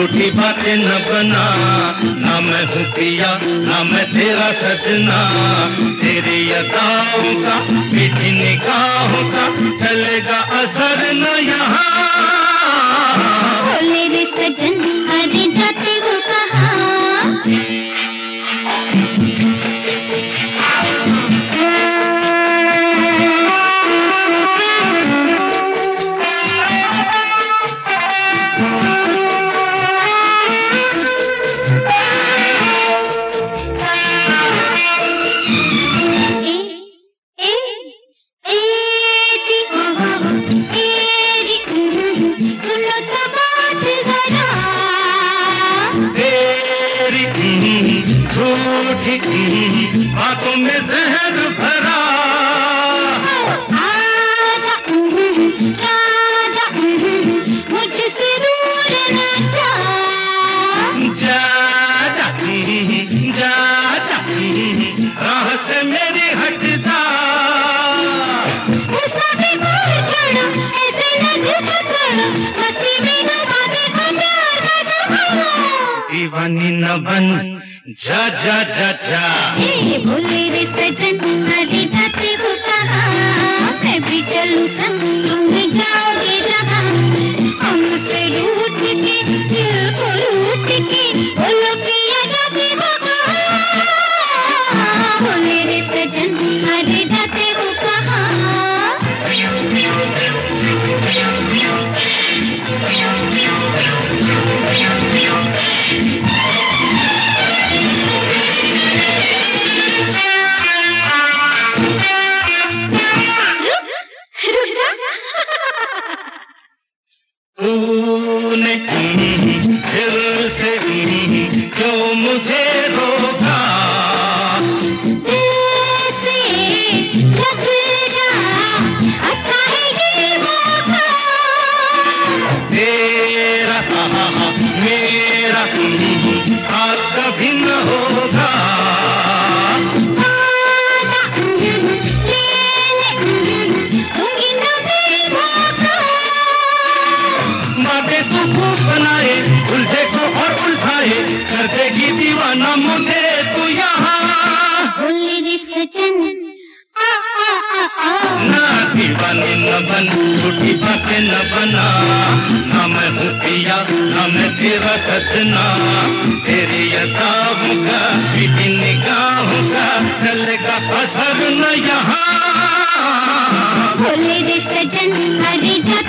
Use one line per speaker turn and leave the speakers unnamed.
झूठी बातें न बना, ना मैं हूँ पिया ना मैं तेरा सजना। तेरी अदाओं का मीठी निगाहों का चलेगा असर न यहाँ।
बोले रे सजन अरे जाते हो कहाँ?
झूठी बातों में जहर भरा।
आजा राजा मुझसे दूर न जा।
जा जा जा जा राह से मेरी हट जा।
मुसाफिर पर चढ़ो ऐसे न दिल पकड़ो, मस्ती में डूबा देखो प्यार का सफर।
दीवानी न बन जा जा जा जा।
बोले रे सजन अरे जाते हो कहाँ? मैं भी चलूं संग तुम भी जाओगे जहाँ। हमसे रूठ के दिल को लूट के बोलो पिया जाते हो कहाँ? बोले रे सजन अरे जाते हो कहाँ?
तूने दिल से क्यों मुझे रोका?
ऐसे लगना अच्छा है ये मौका।
तेरा मेरा साथ कभी न होगा। बनाए उलझे को और उलझाए कर देगी दीवाना मुझे तू यहाँ।
बोले रे सजन
ना दीवानी न बन, झूठी बातें न बना, ना मैं हूँ पिया ना मैं तेरा सजना। तेरी अदाओं का मीठी निगाहों का चलेगा असर न यहाँ।
बोले रे सजन अरे